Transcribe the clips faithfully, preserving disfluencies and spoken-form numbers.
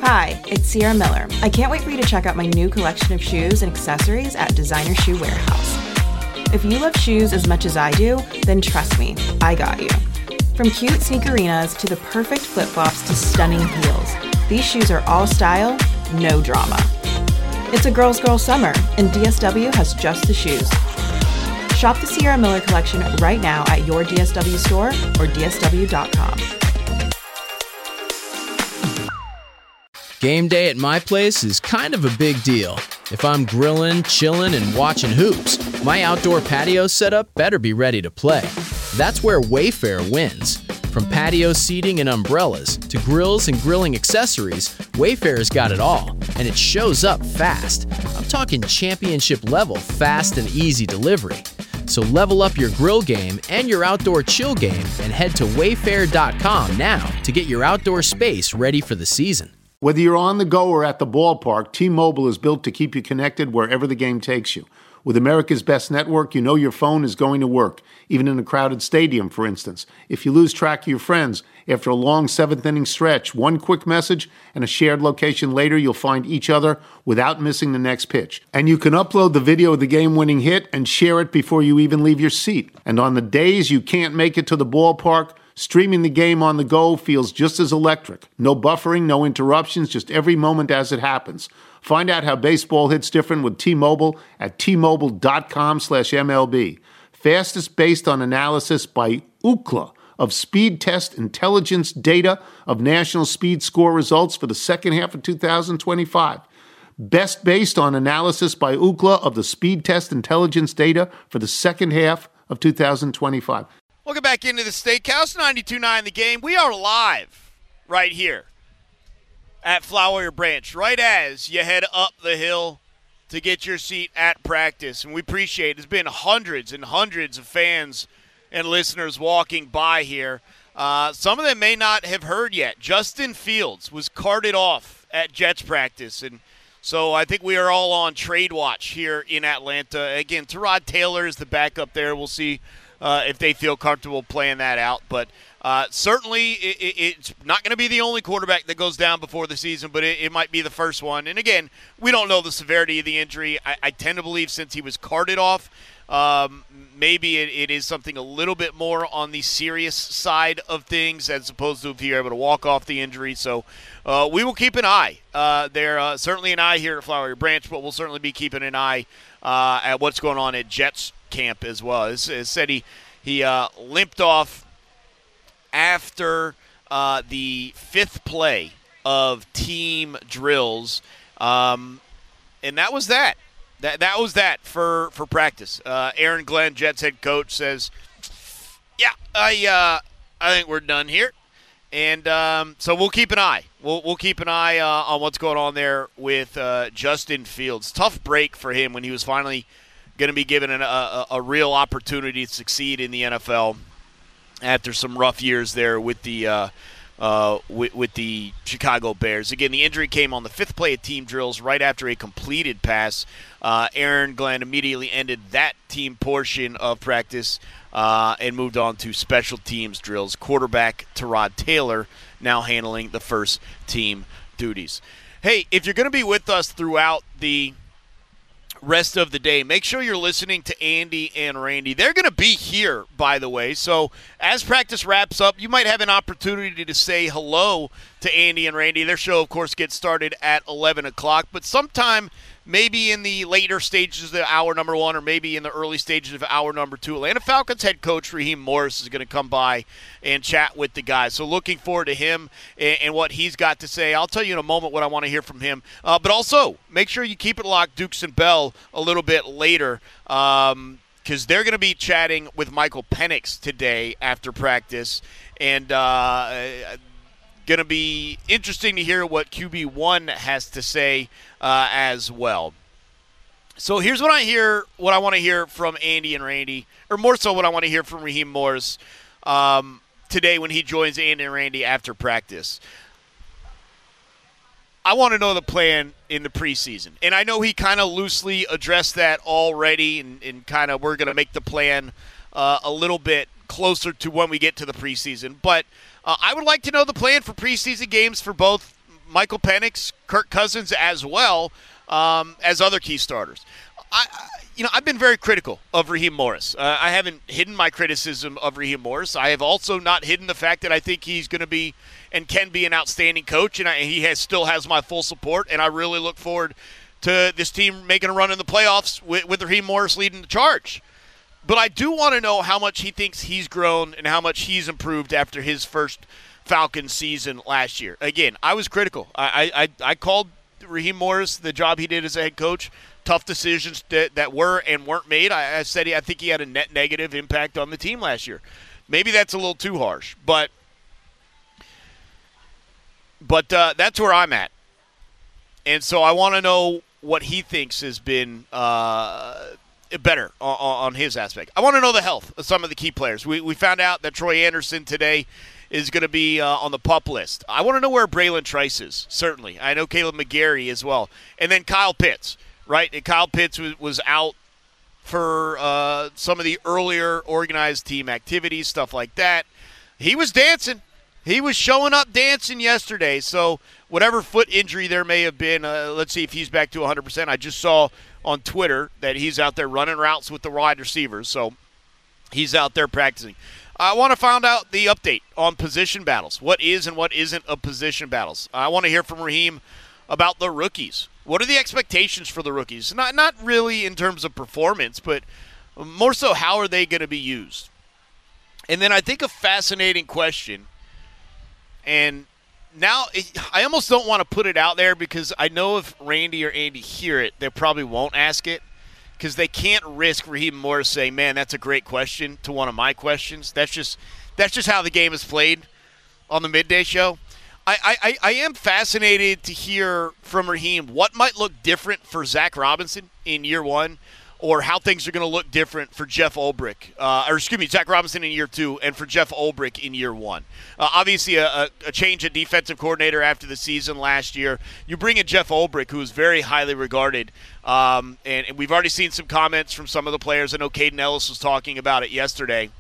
Hi, it's Sierra Miller. I can't wait for you to check out my new collection of shoes and accessories at Designer Shoe Warehouse. If you love shoes as much as I do, then trust me, I got you. From cute sneakerinas to the perfect flip-flops to stunning heels, these shoes are all style, no drama. It's a girl's girl summer, and D S W has just the shoes. Shop the Sierra Miller collection right now at your D S W store or D S W dot com. Game day at my place is kind of a big deal. If I'm grilling, chilling, and watching hoops, my outdoor patio setup better be ready to play. That's where Wayfair wins. From patio seating and umbrellas to grills and grilling accessories, Wayfair's got it all, and it shows up fast. I'm talking championship level fast and easy delivery. So level up your grill game and your outdoor chill game and head to wayfair dot com now to get your outdoor space ready for the season. Whether you're on the go or at the ballpark, T-Mobile is built to keep you connected wherever the game takes you. With America's best network, you know your phone is going to work, even in a crowded stadium, for instance. If you lose track of your friends, after a long seventh-inning stretch, one quick message and a shared location later, you'll find each other without missing the next pitch. And you can upload the video of the game-winning hit and share it before you even leave your seat. And on the days you can't make it to the ballpark, streaming the game on the go feels just as electric. No buffering, no interruptions, just every moment as it happens. Find out how baseball hits different with T-Mobile at T Mobile dot com slash M L B. Fastest based on analysis by Ookla of Speed Test Intelligence data of national speed score results for the second half of two thousand twenty-five. Best based on analysis by Ookla of the Speed Test Intelligence data for the second half of two thousand twenty-five. Welcome back into the Steakhouse, ninety-two point nine The Game. We are live right here at Flower Branch, right as you head up the hill to get your seat at practice. And we appreciate it. There's been hundreds and hundreds of fans and listeners walking by here. Uh, some of them may not have heard yet. Justin Fields was carted off at Jets practice, and so I think we are all on trade watch here in Atlanta. Again, Tyrod Taylor is the backup there. We'll see Uh, if they feel comfortable playing that out. But uh, certainly it, it, it's not going to be the only quarterback that goes down before the season, but it, it might be the first one. And, again, we don't know the severity of the injury. I, I tend to believe since he was carted off, um, maybe it, it is something a little bit more on the serious side of things as opposed to if you're able to walk off the injury. So uh, we will keep an eye. Uh, there uh, certainly an eye here at Flowery Branch, but we'll certainly be keeping an eye uh, at what's going on at Jets camp as well. As, as said, he he uh, limped off after uh, the fifth play of team drills, um, and that was that. That that was that for for practice. Uh, Aaron Glenn, Jets head coach, says, "Yeah, I uh, I think we're done here," and um, so we'll keep an eye. We'll we'll keep an eye uh, on what's going on there with uh, Justin Fields. Tough break for him when he was finally going to be given an, a, a real opportunity to succeed in the N F L after some rough years there with the uh, uh, with, with the Chicago Bears. Again, the injury came on the fifth play of team drills right after a completed pass. Uh, Aaron Glenn immediately ended that team portion of practice uh, and moved on to special teams drills. Quarterback Tyrod Taylor now handling the first team duties. Hey, if you're going to be with us throughout the rest of the day, make sure you're listening to Andy and Randy. They're going to be here, by the way, so as practice wraps up, you might have an opportunity to say hello to Andy and Randy. Their show, of course, gets started at eleven o'clock, but sometime maybe in the later stages of hour number one or maybe in the early stages of hour number two, Atlanta Falcons head coach Raheem Morris is going to come by and chat with the guys. So looking forward to him and, and what he's got to say. I'll tell you in a moment what I want to hear from him. Uh, but also, make sure you keep it locked, Dukes and Bell, a little bit later because um, they're going to be chatting with Michael Penix today after practice. And uh, going to be interesting to hear what Q B one has to say uh, as well. So here's what I hear, what I want to hear from Andy and Randy, or more so what I want to hear from Raheem Morris um, today when he joins Andy and Randy after practice. I want to know the plan in the preseason. And I know he kind of loosely addressed that already, and, and kind of we're going to make the plan uh, a little bit closer to when we get to the preseason. But uh, I would like to know the plan for preseason games for both Michael Penix, Kirk Cousins as well um, as other key starters. I, you know, I've been very critical of Raheem Morris. Uh, I haven't hidden my criticism of Raheem Morris. I have also not hidden the fact that I think he's going to be and can be an outstanding coach, and I, he has still has my full support, and I really look forward to this team making a run in the playoffs with, with Raheem Morris leading the charge. But I do want to know how much he thinks he's grown and how much he's improved after his first Falcons season last year. Again, I was critical. I, I, I called Raheem Morris, the job he did as a head coach, tough decisions that, that were and weren't made. I, I said he, I think he had a net negative impact on the team last year. Maybe that's a little too harsh, but but uh, that's where I'm at. And so I want to know what he thinks has been uh, better on, on his aspect. I want to know the health of some of the key players. We, we found out that Troy Anderson today is going to be uh, on the PUP list. I want to know where Braylon Trice is, certainly. I know Caleb McGarry as well. And then Kyle Pitts. Right, and Kyle Pitts was, was out for uh, some of the earlier organized team activities, stuff like that. He was dancing. He was showing up dancing yesterday. So whatever foot injury there may have been, uh, let's see if he's back to one hundred percent. I just saw on Twitter that he's out there running routes with the wide receivers. So he's out there practicing. I want to find out the update on position battles. What is and what isn't of position battles. I want to hear from Raheem about the rookies. What are the expectations for the rookies? Not not really in terms of performance, but more so how are they going to be used? And then I think a fascinating question, and now it, I almost don't want to put it out there because I know if Randy or Andy hear it, they probably won't ask it because they can't risk Raheem Morris saying, man, that's a great question to one of my questions. That's just that's just how the game is played on the midday show. I, I, I am fascinated to hear from Raheem what might look different for Zach Robinson in year one or how things are going to look different for Jeff Ulbrich, uh, or excuse me, Zach Robinson in year two and for Jeff Ulbrich in year one. Uh, obviously a, a, a change at defensive coordinator after the season last year. You bring in Jeff Ulbrich, who is very highly regarded, um, and, and we've already seen some comments from some of the players. I know Caden Ellis was talking about it yesterday.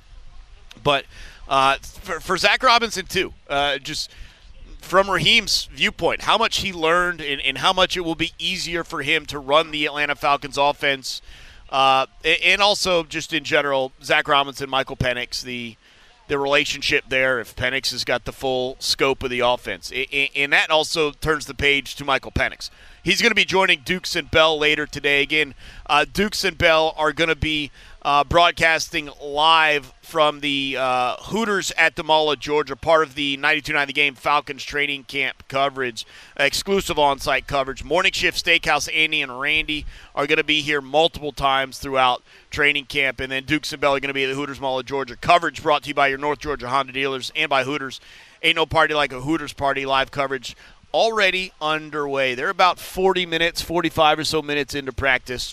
But uh, for, for Zach Robinson too, uh, just – from Raheem's viewpoint, how much he learned and, and how much it will be easier for him to run the Atlanta Falcons offense, uh, and also just in general, Zach Robinson, Michael Penix, the the relationship there, if Penix has got the full scope of the offense. And that also turns the page to Michael Penix. He's going to be joining Dukes and Bell later today. Again, uh, Dukes and Bell are going to be uh, broadcasting live from the uh, Hooters at Damala, Georgia, part of the ninety-two point nine The Game Falcons training camp coverage, exclusive on-site coverage. Morning Shift Steakhouse, Andy and Randy are going to be here multiple times throughout training camp, and then Dukes and Bell are going to be at the Hooters Mall of Georgia. Coverage brought to you by your North Georgia Honda dealers and by Hooters. Ain't no party like a Hooters party. Live coverage already underway. They're about forty minutes, forty-five or so minutes into practice.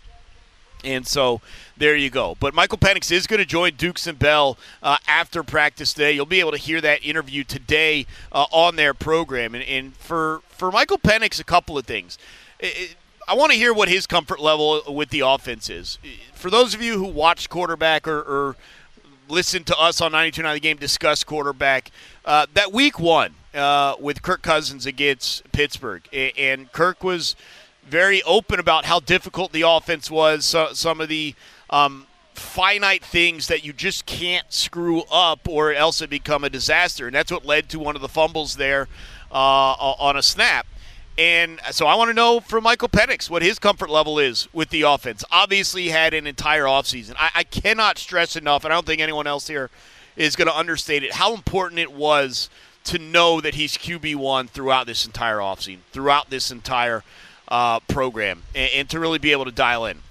And so there you go. But Michael Penix is going to join Dukes and Bell uh, after practice today. You'll be able to hear that interview today uh, on their program. And, and for, for Michael Penix, a couple of things. It, it, I want to hear what his comfort level with the offense is. For those of you who watch quarterback or, or listen to us on ninety-two point nine The Game discuss quarterback, uh, that week one uh, with Kirk Cousins against Pittsburgh, and Kirk was very open about how difficult the offense was, so, some of the um, finite things that you just can't screw up or else it become a disaster. And that's what led to one of the fumbles there uh, on a snap. And so I want to know from Michael Penix what his comfort level is with the offense. Obviously, he had an entire offseason. I, I cannot stress enough, and I don't think anyone else here is going to understate it, how important it was to know that he's Q B one throughout this entire offseason, throughout this entire Uh, program, and, and to really be able to dial in.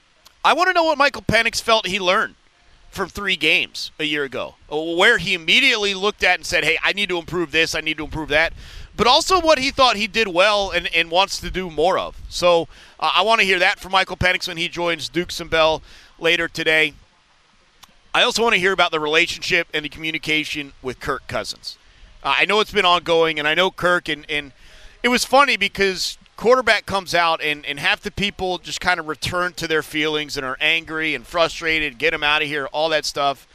I want to know what Michael Penix felt he learned from three games a year ago, where he immediately looked at and said, hey, I need to improve this, I need to improve that, but also what he thought he did well and, and wants to do more of. So uh, I want to hear that from Michael Penix when he joins Dukes and Bell later today. I also want to hear about the relationship and the communication with Kirk Cousins. Uh, I know it's been ongoing, and I know Kirk, and, and it was funny because quarterback comes out and, and half the people just kind of return to their feelings and are angry and frustrated, get him out of here, all that stuff.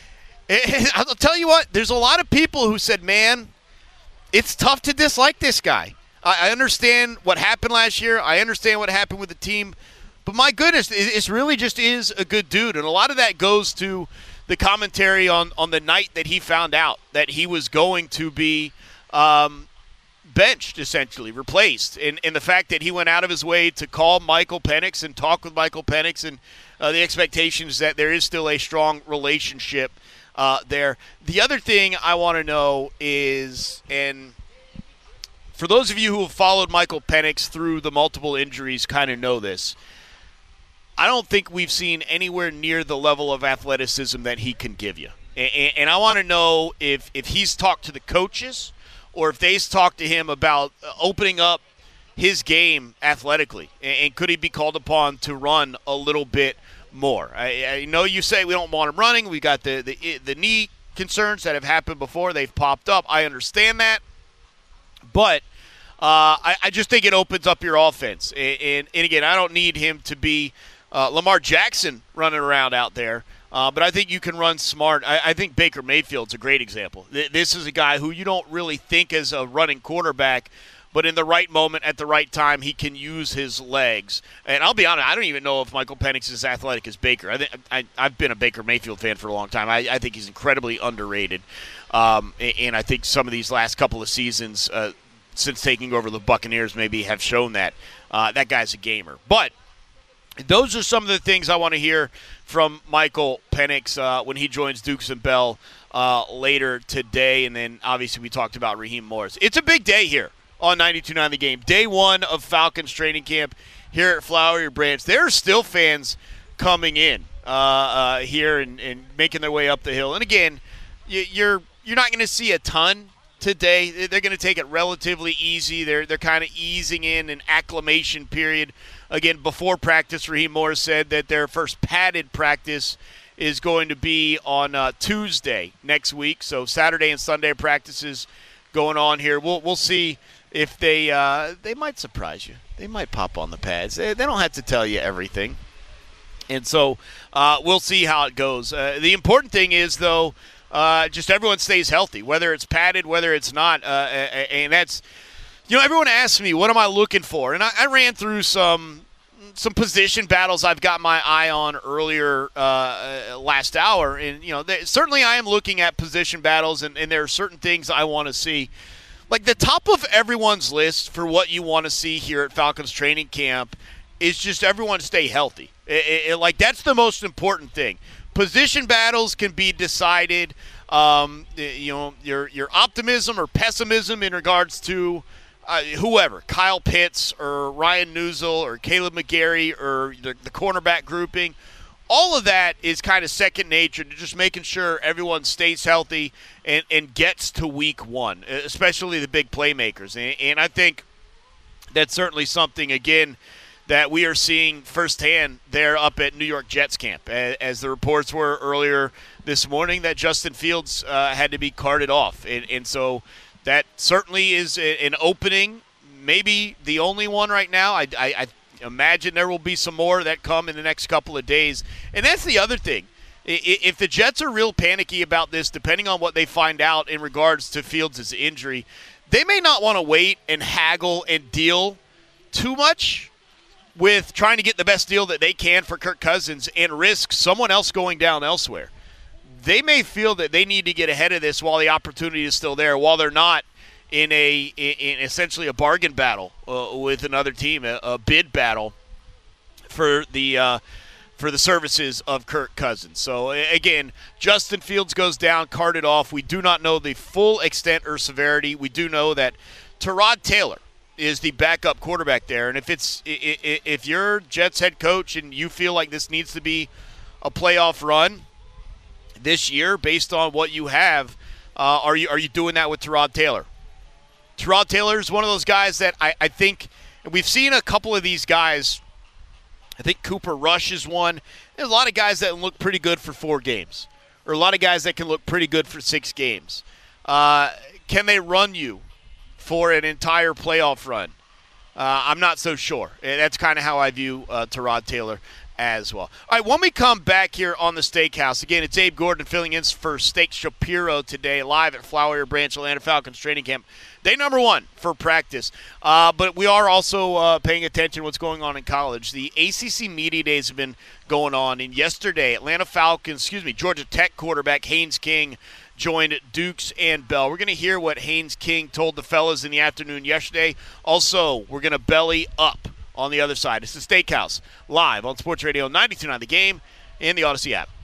And I'll tell you what, there's a lot of people who said, man, it's tough to dislike this guy. I, I understand what happened last year. I understand what happened with the team. But my goodness, it, it really just is a good dude. And a lot of that goes to the commentary on, on the night that he found out that he was going to be um, benched, essentially, replaced. And, and the fact that he went out of his way to call Michael Penix and talk with Michael Penix, and uh, the expectations that there is still a strong relationship uh, there. The other thing I want to know is, and for those of you who have followed Michael Penix through the multiple injuries kind of know this, I don't think we've seen anywhere near the level of athleticism that he can give you. And, and I want to know if, if he's talked to the coaches or if they've talked to him about opening up his game athletically. And, and could he be called upon to run a little bit more? I, I know you say we don't want him running. We got the, the, the knee concerns that have happened before. They've popped up. I understand that. But uh, I, I just think it opens up your offense. And, and, and again, I don't need him to be uh, Lamar Jackson running around out there. Uh, but I think you can run smart. I, I think Baker Mayfield's a great example. Th- this is a guy who you don't really think as a running quarterback, but in the right moment at the right time, he can use his legs. And I'll be honest, I don't even know if Michael Penix is as athletic as Baker. I think I, I've been a Baker Mayfield fan for a long time. I, I think he's incredibly underrated. Um, and, and I think some of these last couple of seasons uh, since taking over the Buccaneers maybe have shown that. Uh, that guy's a gamer. But those are some of the things I want to hear from Michael Penix uh, when he joins Dukes and Bell uh, later today. And then, obviously, we talked about Raheem Morris. It's a big day here on ninety-two point nine The Game. Day one of Falcons training camp here at Flowery Branch. There are still fans coming in uh, uh, here and, and making their way up the hill. And, again, you, you're you're not going to see a ton today. They're going to take it relatively easy. They're, they're kind of easing in an acclimation period. Again, before practice, Raheem Morris said that their first padded practice is going to be on uh, Tuesday next week. So Saturday and Sunday practices going on here. We'll we'll see if they uh, they might surprise you. They might pop on the pads. They, they don't have to tell you everything. And so uh, we'll see how it goes. Uh, the important thing is, though, uh, just everyone stays healthy, whether it's padded, whether it's not. Uh, and that's – you know, everyone asks me, what am I looking for? And I, I ran through some some position battles I've got my eye on earlier uh, last hour. And, you know, they, certainly I am looking at position battles, and, and there are certain things I want to see. Like the top of everyone's list for what you want to see here at Falcons training camp is just everyone stay healthy. It, it, like that's the most important thing. Position battles can be decided, um, you know, your your optimism or pessimism in regards to Uh, whoever, Kyle Pitts or Ryan Neusel or Caleb McGarry or the, the cornerback grouping, all of that is kind of second nature to just making sure everyone stays healthy and, and gets to week one, especially the big playmakers. And, and I think that's certainly something, again, that we are seeing firsthand there up at New York Jets camp, as, as the reports were earlier this morning that Justin Fields uh, had to be carted off. And, and so that certainly is an opening, maybe the only one right now. I, I, I imagine there will be some more that come in the next couple of days. And that's the other thing. If the Jets are real panicky about this, depending on what they find out in regards to Fields' injury, they may not want to wait and haggle and deal too much with trying to get the best deal that they can for Kirk Cousins and risk someone else going down elsewhere. They may feel that they need to get ahead of this while the opportunity is still there, while they're not in a in essentially a bargain battle uh, with another team, a, a bid battle for the uh, for the services of Kirk Cousins. So again, Justin Fields goes down, carted off. We do not know the full extent or severity. We do know that Tyrod Taylor is the backup quarterback there, and if it's if you're Jets head coach and you feel like this needs to be a playoff run this year, based on what you have, uh, are you are you doing that with Tyrod Taylor? Tyrod Taylor is one of those guys that I, I think, and we've seen a couple of these guys. I think Cooper Rush is one. There's a lot of guys that look pretty good for four games, or a lot of guys that can look pretty good for six games. Uh, can they run you for an entire playoff run? Uh, I'm not so sure. That's kind of how I view uh, Tyrod Taylor as well. All right, when we come back here on the Steakhouse, again, it's Abe Gordon filling in for Steak Shapiro today, live at Flowery Branch Atlanta Falcons training camp. Day number one for practice. Uh, but we are also uh, paying attention to what's going on in college. The A C C Media Days have been going on. And yesterday, Atlanta Falcons, excuse me, Georgia Tech quarterback Haynes King joined Dukes and Bell. We're going to hear what Haynes King told the fellas in the afternoon yesterday. Also, we're going to belly up on the other side. It's the Steakhouse, live on Sports Radio ninety-two point nine The Game and the Odyssey app.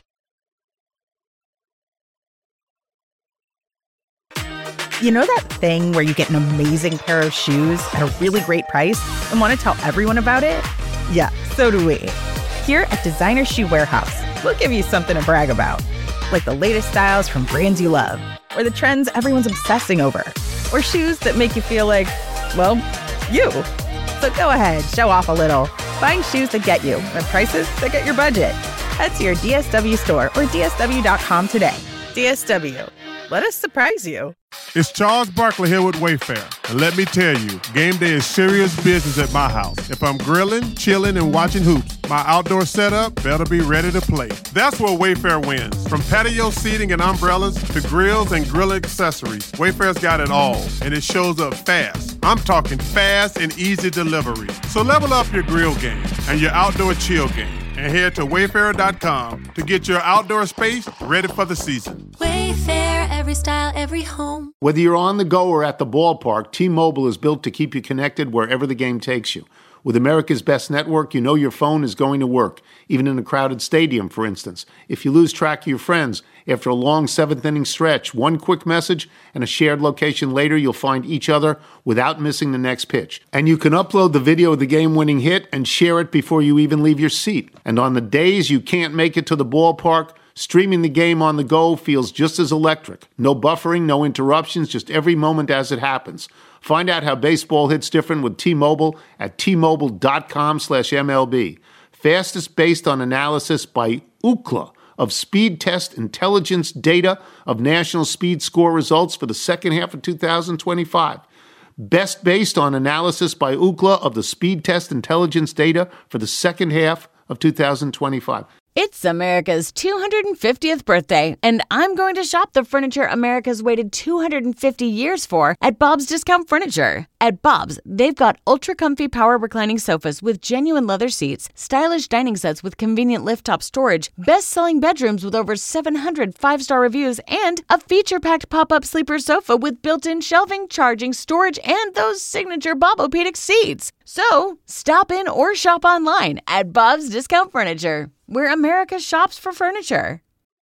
You know that thing where you get an amazing pair of shoes at a really great price and want to tell everyone about it? Yeah, so do we. Here at Designer Shoe Warehouse, we'll give you something to brag about. Like the latest styles from brands you love, or the trends everyone's obsessing over, or shoes that make you feel like, well, you. So go ahead, show off a little. Find shoes that get you at prices that get your budget. Head to your D S W store or D S W dot com today. D S W. Let us surprise you. It's Charles Barkley here with Wayfair. And let me tell you, game day is serious business at my house. If I'm grilling, chilling, and watching hoops, my outdoor setup better be ready to play. That's where Wayfair wins. From patio seating and umbrellas to grills and grill accessories, Wayfair's got it all, and it shows up fast. I'm talking fast and easy delivery. So level up your grill game and your outdoor chill game, and head to wayfair dot com to get your outdoor space ready for the season. Wayfair, every style, every home. Whether you're on the go or at the ballpark, T-Mobile is built to keep you connected wherever the game takes you. With America's best network, you know your phone is going to work, even in a crowded stadium, for instance. If you lose track of your friends after a long seventh-inning stretch, one quick message and a shared location later, you'll find each other without missing the next pitch. And you can upload the video of the game-winning hit and share it before you even leave your seat. And on the days you can't make it to the ballpark, streaming the game on the go feels just as electric. No buffering, no interruptions, just every moment as it happens. Find out how baseball hits different with T-Mobile at T Mobile dot com slash M L B. Fastest based on analysis by Ookla of Speed Test Intelligence data of national speed score results for the second half of two thousand twenty-five. Best based on analysis by Ookla of the Speed Test Intelligence data for the second half of two thousand twenty-five. It's America's two hundred fiftieth birthday, and I'm going to shop the furniture America's waited two hundred fifty years for at Bob's Discount Furniture. At Bob's, they've got ultra-comfy power reclining sofas with genuine leather seats, stylish dining sets with convenient lift-top storage, best-selling bedrooms with over seven hundred five-star reviews, and a feature-packed pop-up sleeper sofa with built-in shelving, charging, storage, and those signature Bob-O-Pedic seats. So, stop in or shop online at Bob's Discount Furniture, where America shops for furniture.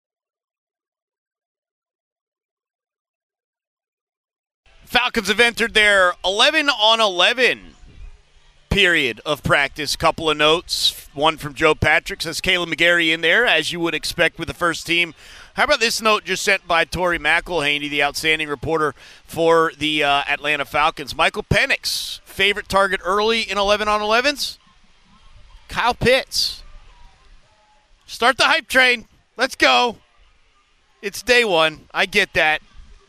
Falcons have entered their eleven on eleven period of practice. Couple of notes. One from Joe Patrick says Caleb McGarry in there, as you would expect with the first team. How about this note just sent by Tori McElhaney, the outstanding reporter for the uh, Atlanta Falcons. Michael Penix, favorite target early in eleven on elevens? Kyle Pitts. Start the hype train. Let's go. It's day one. I get that.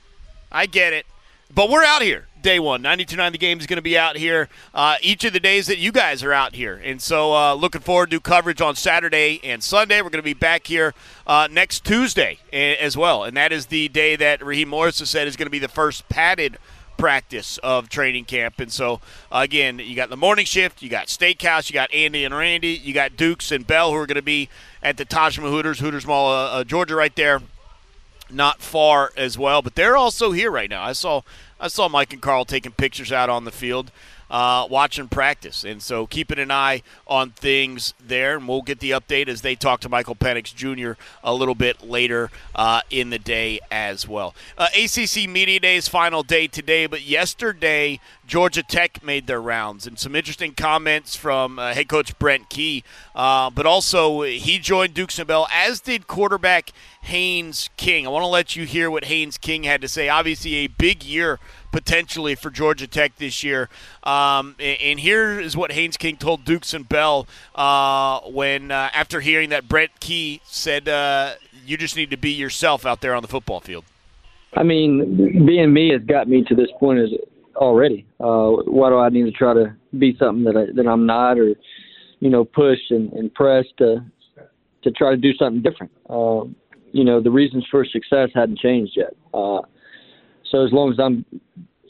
I get it. But we're out here. Day one. ninety-two point nine The Game is going to be out here uh, each of the days that you guys are out here. And so uh, looking forward to coverage on Saturday and Sunday. We're going to be back here uh, next Tuesday as well. And that is the day that Raheem Morris has said is going to be the first padded practice of training camp. And so, uh, again, you got the morning shift, you got Steakhouse, you got Andy and Randy, you got Dukes and Bell who are going to be at the Tajma Hooters, Hooters Mall, uh, uh, Georgia right there. Not far as well, but they're also here right now. I saw I saw Mike and Carl taking pictures out on the field, uh, watching practice. And so keeping an eye on things there, and we'll get the update as they talk to Michael Penix Junior a little bit later uh, in the day as well. Uh, A C C Media Day's final day today, but yesterday Georgia Tech made their rounds, and some interesting comments from uh, head coach Brent Key, uh, but also he joined Dukes and Bell, as did quarterback Haynes King. I want to let you hear what Haynes King had to say. Obviously a big year potentially for Georgia Tech this year. Um, and, and here is what Haynes King told Dukes and Bell uh, when, uh, after hearing that Brent Key said, uh, you just need to be yourself out there on the football field. I mean, being me has got me to this point is already. Uh, why do I need to try to be something that, I, that I'm not, or, you know, push and, and press to, to try to do something different? Uh, you know, the reasons for success hadn't changed yet. Uh, so as long as I'm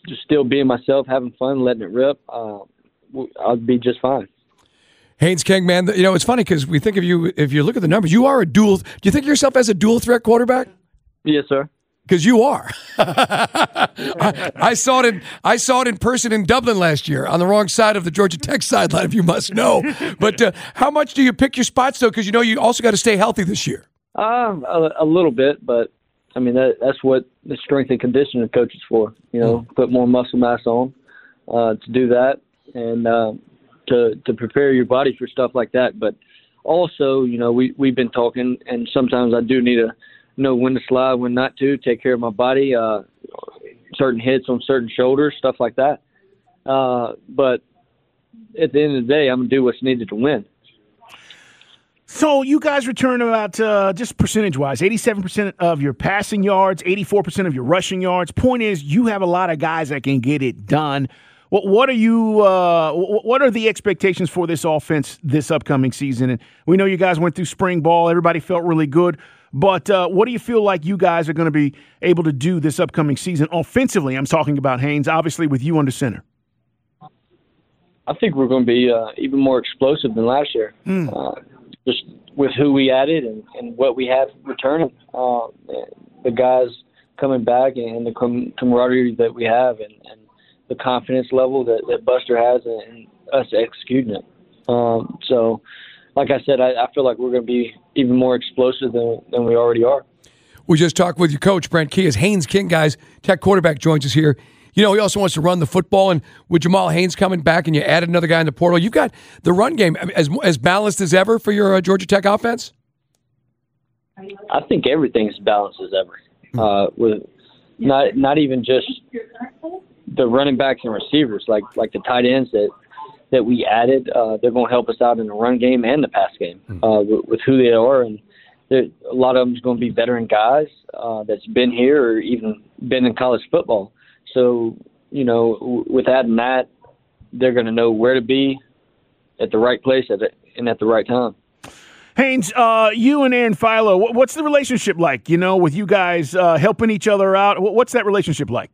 just still being myself, having fun, letting it rip, uh, I'll be just fine. Haynes King, man, you know, it's funny because we think of you, if you look at the numbers, you are a dual. Do you think of yourself as a dual threat quarterback? Yes, sir. Because you are. I, I saw it in I saw it in person in Dublin last year on the wrong side of the Georgia Tech sideline, if you must know. But uh, how much do you pick your spots, though? Because you know you also got to stay healthy this year. Um, a, a little bit, but I mean that, that's what the strength and conditioning coach is for. You know, mm. put more muscle mass on uh, to do that, and uh, to to prepare your body for stuff like that. But also, you know, we we've been talking, and sometimes I do need to know when to slide, when not to, take care of my body, uh, certain hits on certain shoulders, stuff like that. Uh, but at the end of the day, I'm going to do what's needed to win. So you guys return about, uh, just percentage-wise, eighty-seven percent of your passing yards, eighty-four percent of your rushing yards. Point is, you have a lot of guys that can get it done. What, what are you? Uh, what are the expectations for this offense this upcoming season? And we know you guys went through spring ball. Everybody felt really good. But uh, what do you feel like you guys are going to be able to do this upcoming season offensively? I'm talking about Haynes, obviously with you under center. I think we're going to be uh, even more explosive than last year, mm. uh, just with who we added and, and what we have returning. Uh, the guys coming back and the com- camaraderie that we have and, and the confidence level that, that Buster has and us executing it. Um, so, like I said, I, I feel like we're going to be even more explosive than, than we already are. We just talked with your coach, Brent Key, as Haynes King, guys, Tech quarterback, joins us here. You know, he also wants to run the football, and with Jamal Haynes coming back and you added another guy in the portal, you've got the run game as as balanced as ever for your uh, Georgia Tech offense? I think everything's balanced as ever. Uh, with not not even just the running backs and receivers, like like the tight ends that, that we added. Uh, they're going to help us out in the run game and the pass game uh, with, with who they are. And a lot of them is going to be veteran guys uh, that's been here or even been in college football. So, you know, w- with adding that, they're going to know where to be at the right place at it, and at the right time. Haynes, uh, you and Aaron Philo, what's the relationship like, you know, with you guys uh, helping each other out? What's that relationship like?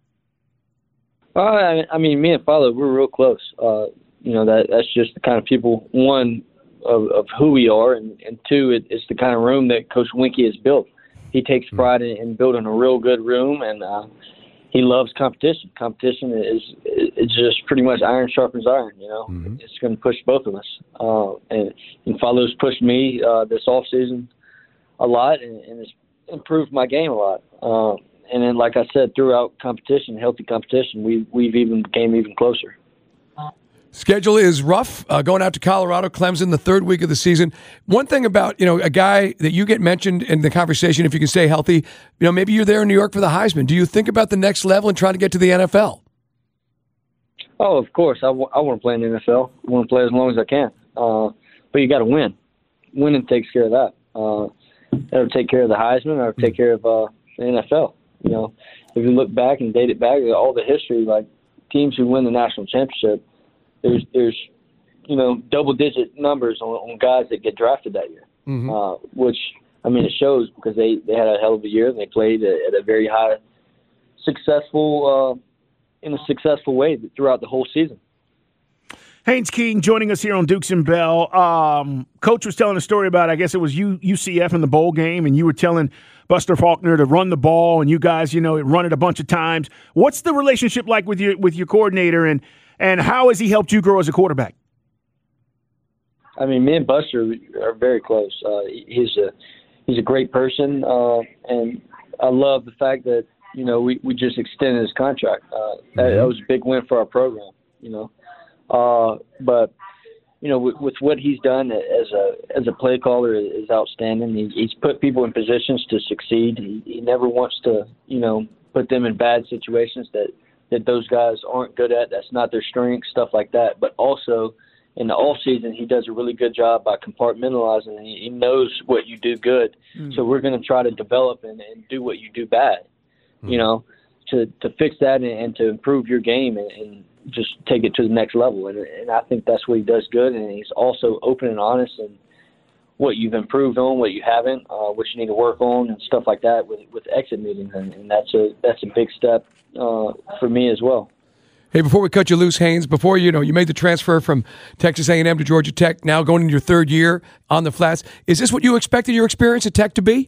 Uh, I mean, me and Philo, we're real close. Uh, you know, that that's just the kind of people, one, of, of who we are, and, and two, it, it's the kind of room that Coach Winkie has built. He takes pride in, in building a real good room, and uh, he loves competition. Competition is it's just pretty much iron sharpens iron, you know. Mm-hmm. It's going to push both of us. Uh, and, and Philo's pushed me uh, this offseason a lot, and, and it's improved my game a lot. Uh, and then, like I said, throughout competition, healthy competition, we, we've even became even closer. Schedule is rough, uh, going out to Colorado, Clemson, the third week of the season. One thing about, you know, a guy that you get mentioned in the conversation, if you can stay healthy, you know, maybe you're there in New York for the Heisman. Do you think about the next level and trying to get to the N F L? Oh, of course. I, w- I want to play in the N F L. I want to play as long as I can. Uh, but you got to win. Winning takes care of that. Uh, that'll take care of the Heisman. That'll take care of uh, the N F L. You know, if you look back and date it back, all the history, like teams who win the national championship, There's, there's, you know, double-digit numbers on, on guys that get drafted that year, mm-hmm. uh, which, I mean, it shows because they, they had a hell of a year and they played at a very high, successful, uh, in a successful way throughout the whole season. Haynes King joining us here on Dukes and Bell. Um, Coach was telling a story about, I guess it was U, U C F in the bowl game, and you were telling Buster Faulkner to run the ball, and you guys, you know, run it a bunch of times. What's the relationship like with your with your coordinator, and And how has he helped you grow as a quarterback? I mean, me and Buster are very close. Uh, he's a he's a great person, uh, and I love the fact that you know we, we just extended his contract. Uh, that, that was a big win for our program, you know. Uh, but you know, with, with what he's done as a as a play caller is outstanding. He, he's put people in positions to succeed. He, he never wants to you know put them in bad situations that. that those guys aren't good at. That's not their strength, stuff like that. But also in the off season, he does a really good job by compartmentalizing. He, he knows what you do good. Mm. So we're going to try to develop and, and do what you do bad, mm. you know, to, to fix that and, and to improve your game and, and just take it to the next level. And, and I think that's what he does good. And he's also open and honest. And what you've improved on, what you haven't, uh, what you need to work on, and stuff like that with with exit meetings, and, and that's a that's a big step uh, for me as well. Hey, before we cut you loose, Haynes, before you know you made the transfer from Texas A and M to Georgia Tech, now going into your third year on the Flats, is this what you expected your experience at Tech to be?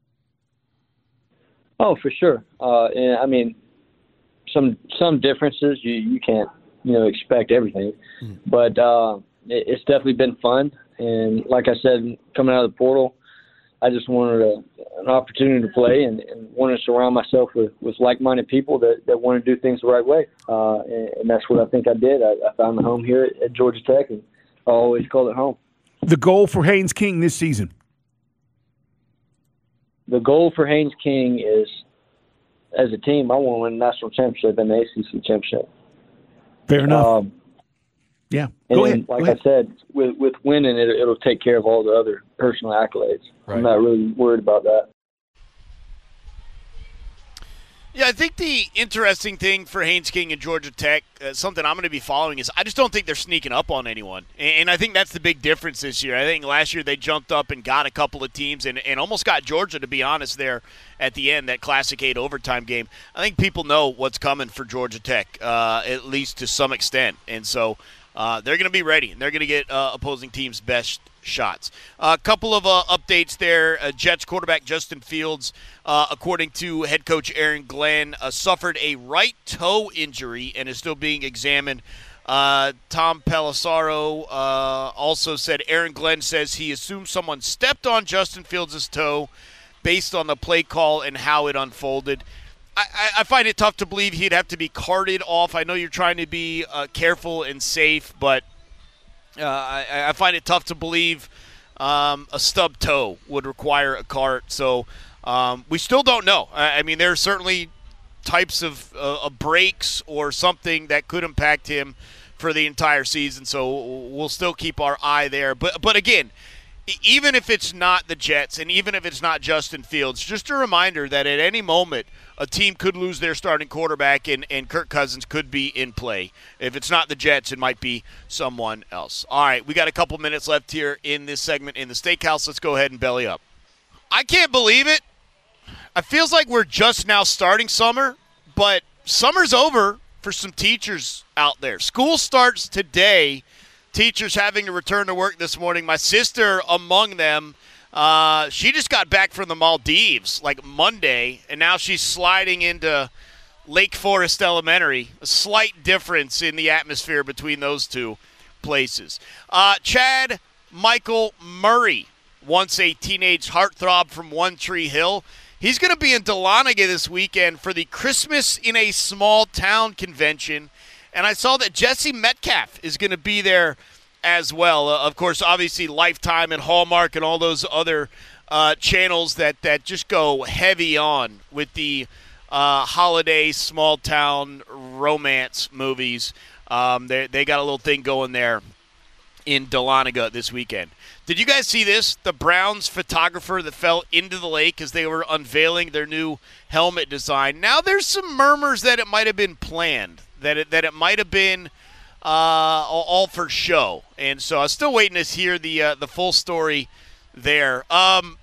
Oh, for sure. Uh, and I mean, some some differences you you can't you know expect everything, mm. but uh, it, it's definitely been fun. And like I said, coming out of the portal, I just wanted a, an opportunity to play and, and wanted to surround myself with, with like-minded people that, that want to do things the right way. Uh, and, and that's what I think I did. I, I found a home here at, at Georgia Tech, and I always call it home. The goal for Haynes King this season? The goal for Haynes King is, as a team, I want to win the national championship and the A C C championship. Fair enough. Um, yeah. And Go ahead. like Go ahead. I said, with with winning, it, it'll take care of all the other personal accolades. Right. I'm not really worried about that. Yeah, I think the interesting thing for Haynes King and Georgia Tech, uh, something I'm going to be following, is I just don't think they're sneaking up on anyone. And, and I think that's the big difference this year. I think last year they jumped up and got a couple of teams and, and almost got Georgia, to be honest, there at the end, that Classic eight overtime game. I think people know what's coming for Georgia Tech, uh, at least to some extent. And so uh, they're going to be ready, and they're going to get uh, opposing teams' best shots. A uh, couple of uh, updates there. Uh, Jets quarterback Justin Fields, uh, according to head coach Aaron Glenn, uh, suffered a right toe injury and is still being examined. Uh, Tom Pelissero uh, also said Aaron Glenn says he assumes someone stepped on Justin Fields' toe based on the play call and how it unfolded. I, I, I find it tough to believe he'd have to be carted off. I know you're trying to be uh, careful and safe, but Uh, I, I find it tough to believe um, a stub toe would require a cart. So um, we still don't know. I, I mean, there are certainly types of, uh, of breaks or something that could impact him for the entire season. So we'll still keep our eye there. But but again, even if it's not the Jets and even if it's not Justin Fields, just a reminder that at any moment a team could lose their starting quarterback and, and Kirk Cousins could be in play. If it's not the Jets, it might be someone else. All right, we got a couple minutes left here in this segment in the Steakhouse. Let's go ahead and belly up. I can't believe it. It feels like we're just now starting summer, but summer's over for some teachers out there. School starts today. Teachers having to return to work this morning. My sister among them. Uh, she just got back from the Maldives like Monday, and now she's sliding into Lake Forest Elementary. A slight difference in the atmosphere between those two places. Uh, Chad Michael Murray, once a teenage heartthrob from One Tree Hill. He's going to be in Dahlonega this weekend for the Christmas in a Small Town convention. And I saw that Jesse Metcalf is going to be there as well. Uh, of course, obviously Lifetime and Hallmark and all those other uh, channels that, that just go heavy on with the uh, holiday small town romance movies. Um, they they got a little thing going there in Dahlonega this weekend. Did you guys see this? The Browns photographer that fell into the lake as they were unveiling their new helmet design. Now there's some murmurs that it might have been planned, that it, that it might have been uh, all, all for show. And so I'm still waiting to hear the uh, the full story there. Um,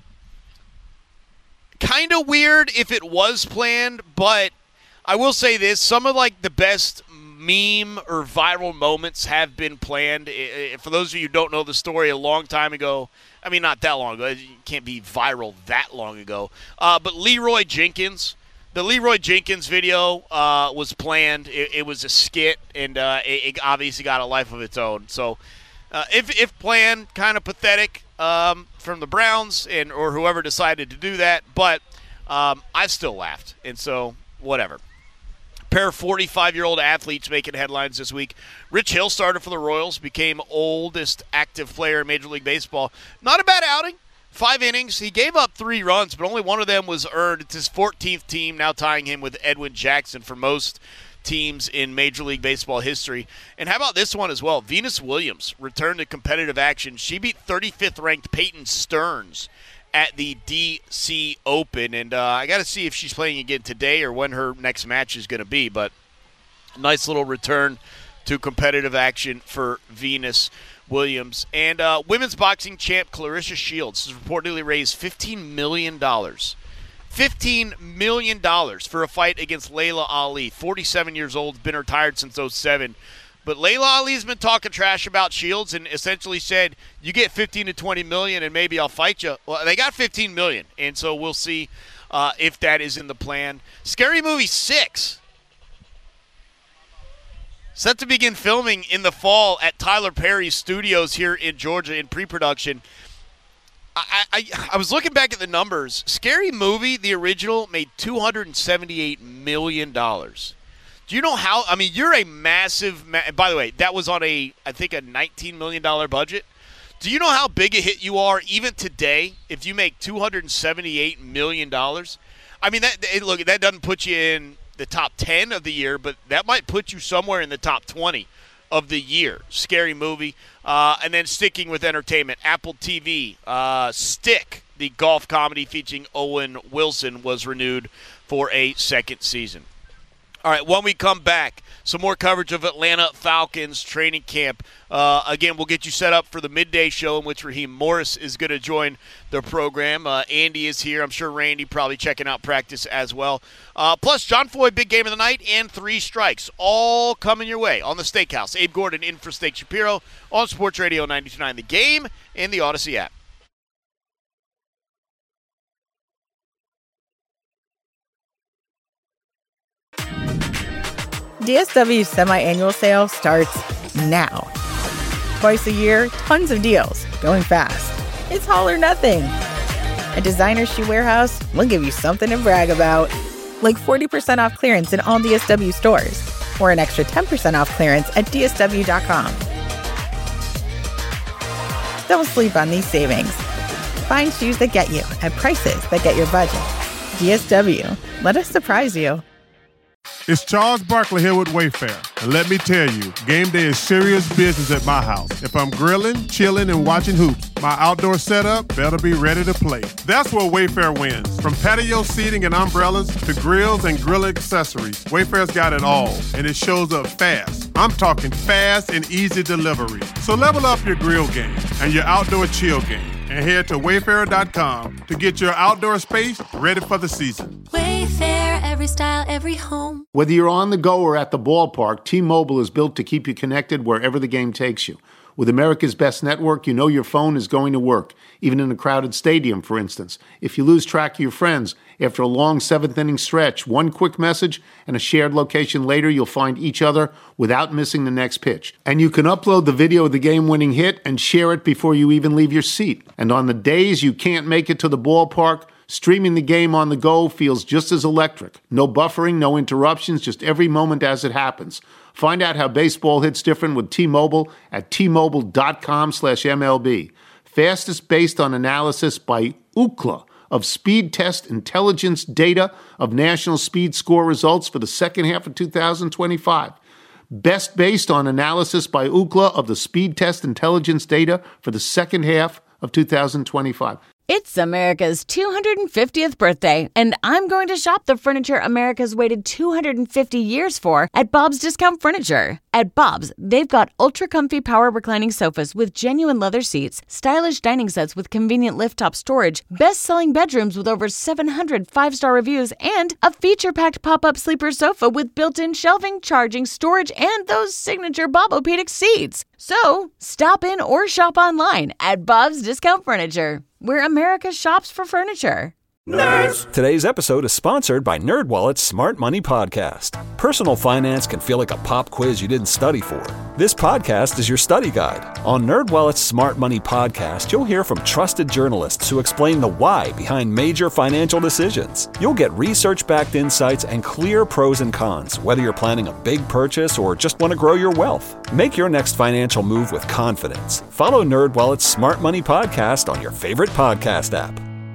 kind of weird if it was planned, but I will say this. Some of like the best meme or viral moments have been planned. For those of you who don't know the story, a long time ago, I mean, not that long ago, it can't be viral that long ago, uh, but Leroy Jenkins, the Leroy Jenkins video uh, was planned. It, it was a skit, and uh, it, it obviously got a life of its own. So uh, if, if planned, kind of pathetic um, from the Browns and or whoever decided to do that, but um, I still laughed, and so whatever. Pair of forty-five-year-old athletes making headlines this week. Rich Hill started for the Royals, became oldest active player in Major League Baseball. Not a bad outing. Five innings. He gave up three runs, but only one of them was earned. It's his fourteenth team, now tying him with Edwin Jackson for most teams in Major League Baseball history. And how about this one as well? Venus Williams returned to competitive action. She beat thirty-fifth ranked Peyton Stearns at the D C Open, and uh, I got to see if she's playing again today or when her next match is going to be, but nice little return to competitive action for Venus Williams. And uh, women's boxing champ Claressa Shields has reportedly raised fifteen million dollars. fifteen million dollars for a fight against Layla Ali. forty-seven years old, been retired since oh seven. But Layla Ali's been talking trash about Shields and essentially said, you get fifteen to twenty million and maybe I'll fight you. Well, they got fifteen million, and so we'll see uh, if that is in the plan. Scary Movie six. Set to begin filming in the fall at Tyler Perry's studios here in Georgia in pre-production. I, I, I was looking back at the numbers. Scary Movie, the original, made two hundred seventy-eight million dollars. Do you know how? I mean, you're a massive – by the way, that was on a, I think, a nineteen million dollars budget. Do you know how big a hit you are even today if you make two hundred seventy-eight million dollars? I mean, that look, that doesn't put you in the top ten of the year, but that might put you somewhere in the top twenty of the year. Scary Movie. Uh, and then sticking with entertainment, Apple T V, uh, Stick, the golf comedy featuring Owen Wilson, was renewed for a second season. All right, when we come back, some more coverage of Atlanta Falcons training camp. Uh, again, we'll get you set up for the midday show in which Raheem Morris is going to join the program. Uh, Andy is here. I'm sure Randy probably checking out practice as well. Uh, plus, John Foy, big game of the night, and three strikes, all coming your way on the Steakhouse. Abe Gordon in for Steak Shapiro on Sports Radio ninety-two point nine The Game and the Odyssey app. D S W's semi-annual sale starts now. Twice a year, tons of deals, going fast. It's all or nothing. At Designer Shoe Warehouse, we'll give you something to brag about, like forty percent off clearance in all D S W stores, or an extra ten percent off clearance at D S W dot com. Don't sleep on these savings. Find shoes that get you at prices that get your budget. D S W. Let us surprise you. It's Charles Barkley here with Wayfair. And let me tell you, game day is serious business at my house. If I'm grilling, chilling, and watching hoops, my outdoor setup better be ready to play. That's where Wayfair wins. From patio seating and umbrellas to grills and grill accessories, Wayfair's got it all, and it shows up fast. I'm talking fast and easy delivery. So level up your grill game and your outdoor chill game, and head to wayfair dot com to get your outdoor space ready for the season. Wayfair, every style, every home. Whether you're on the go or at the ballpark, T-Mobile is built to keep you connected wherever the game takes you. With America's best network, you know your phone is going to work, even in a crowded stadium, for instance. If you lose track of your friends, after a long seventh-inning stretch, one quick message and a shared location later, you'll find each other without missing the next pitch. And you can upload the video of the game-winning hit and share it before you even leave your seat. And on the days you can't make it to the ballpark, streaming the game on the go feels just as electric. No buffering, no interruptions, just every moment as it happens. Find out how baseball hits different with T-Mobile at T Mobile dot com slash M L B. Fastest based on analysis by Ookla of Speed Test Intelligence data of national speed score results for the second half of two thousand twenty-five. Best based on analysis by Ookla of the Speed Test Intelligence data for the second half of two thousand twenty-five. It's America's two hundred fiftieth birthday, and I'm going to shop the furniture America's waited two hundred fifty years for at Bob's Discount Furniture. At Bob's, they've got ultra-comfy power reclining sofas with genuine leather seats, stylish dining sets with convenient lift-top storage, best-selling bedrooms with over seven hundred five-star reviews, and a feature-packed pop-up sleeper sofa with built-in shelving, charging, storage, and those signature Bob-O-Pedic seats. So, stop in or shop online at Bob's Discount Furniture, where America shops for furniture. Nerds! Today's episode is sponsored by NerdWallet's Smart Money Podcast. Personal finance can feel like a pop quiz you didn't study for. This podcast is your study guide. On NerdWallet's Smart Money Podcast, you'll hear from trusted journalists who explain the why behind major financial decisions. You'll get research-backed insights and clear pros and cons, whether you're planning a big purchase or just want to grow your wealth. Make your next financial move with confidence. Follow NerdWallet's Smart Money Podcast on your favorite podcast app.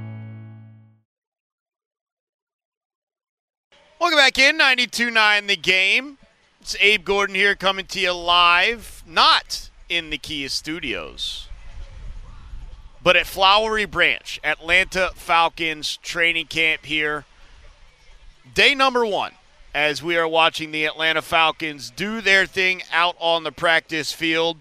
Welcome back in, ninety-two point nine The Game. It's Abe Gordon here coming to you live, not in the Kia Studios, but at Flowery Branch, Atlanta Falcons training camp here. Day number one as we are watching the Atlanta Falcons do their thing out on the practice field.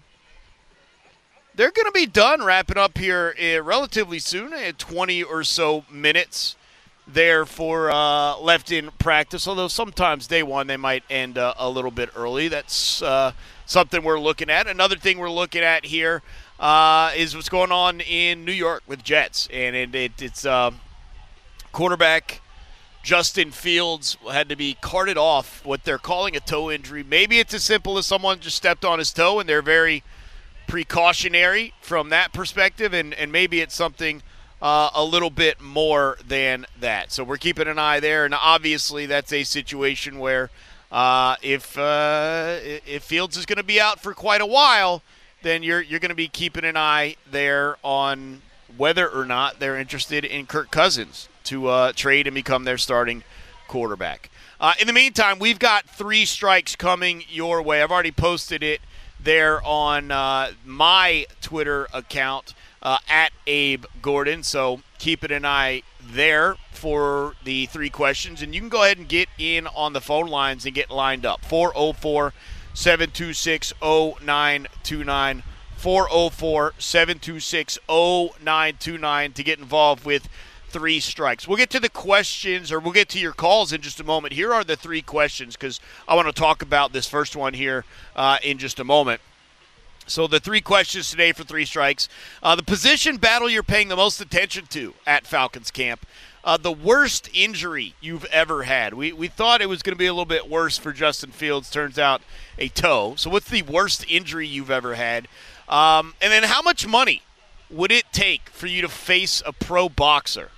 They're going to be done wrapping up here uh, relatively soon, at twenty or so minutes there for uh, left in practice, although sometimes day one they might end uh, a little bit early. That's uh, something we're looking at. Another thing we're looking at here uh, is what's going on in New York with Jets, and it, it, it's uh, quarterback Justin Fields had to be carted off what they're calling a toe injury. Maybe it's as simple as someone just stepped on his toe, and they're very precautionary from that perspective, and, and maybe it's something uh, a little bit more than that. So we're keeping an eye there, and obviously that's a situation where uh, if uh, if Fields is going to be out for quite a while, then you're you're going to be keeping an eye there on whether or not they're interested in Kirk Cousins to uh, trade and become their starting quarterback. Uh, in the meantime, we've got three strikes coming your way. I've already posted it there on uh, my Twitter account, uh, at Abe Gordon. So keeping an eye there for the three questions. And you can go ahead and get in on the phone lines and get lined up. four oh four, seven two six, oh nine two nine. four oh four, seven two six, oh nine two nine to get involved with three strikes. We'll get to the questions, or we'll get to your calls in just a moment. Here are the three questions, because I want to talk about this first one here uh, in just a moment. So the three questions today for three strikes. Uh, the position battle you're paying the most attention to at Falcons camp. Uh, the worst injury you've ever had. We we thought it was going to be a little bit worse for Justin Fields. Turns out a toe. So what's the worst injury you've ever had? Um, and then how much money would it take for you to face a pro boxer?